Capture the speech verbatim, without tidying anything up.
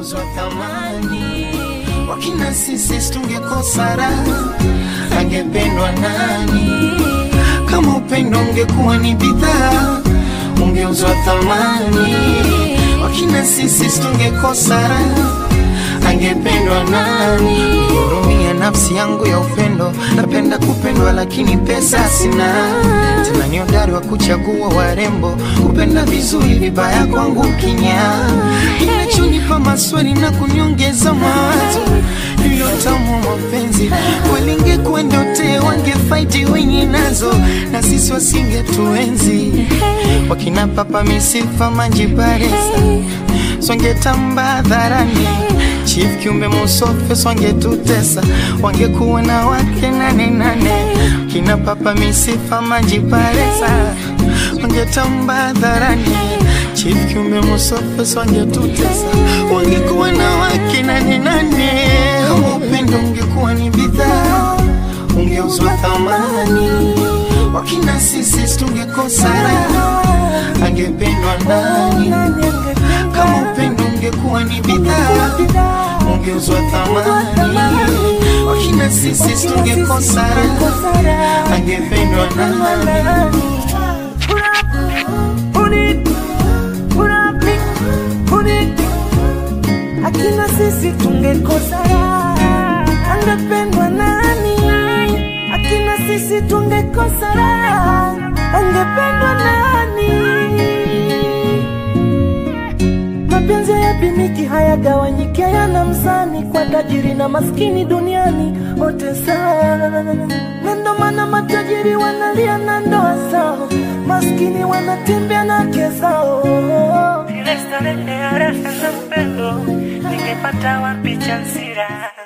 ungeuzwa thamani. Wakina sisi tungekosa raha, angependwa nani? Kama upendo ungekuwa ni bidhaa, ungeuzwa thamani. Wakina sisi tungekosa raha, angependwa nani? Hurumia nafsi yangu ya upendo, napenda kupendwa lakini pesa sina. Tena ni hodari wa kuchagua warembo, kupenda vizuri vibaya kwangu kinya. Inachonipa maswali na kuniongeza mawazo, hilo tamu mapenzi walinge kwenda wote wangefight wenye nazo, na sisi wasingetuenzi. Wakina Papa Misifa Manjibaresa swangetamba dharani, Chief Kiumbe Musofe swangetutesa, wangekuwa na wake nane nane. Kina Papa Misifa Manjibaresa wangetamba dharani, Chief Kiumbe Musofe swangetutesa, wangekuwa na wake nane nane. Kama upendo ungekuwa ni bidhaa, ungeuzwa thamani. Wakina sisi tungekosa raha, angependwa nani? Kama upendo ungekuwa ni bidhaa, ungeuzwa thamani. Wakina sisi tungekosa raha, angependwa nani? Akina sisi tungekosa raha, angependwa nani? Akina sisi tungekosa raha, angependwa nani? Mapenzi yapimiki, hayagawanyiki, yana mzani, kwa tajiri na maskini duniani wote sawa. Na ndo maana matajiri wanalia na ndoa zao, maskini wanatembea na kezao. Ile starehe ya raha na upendo, ningepata wapi chansira?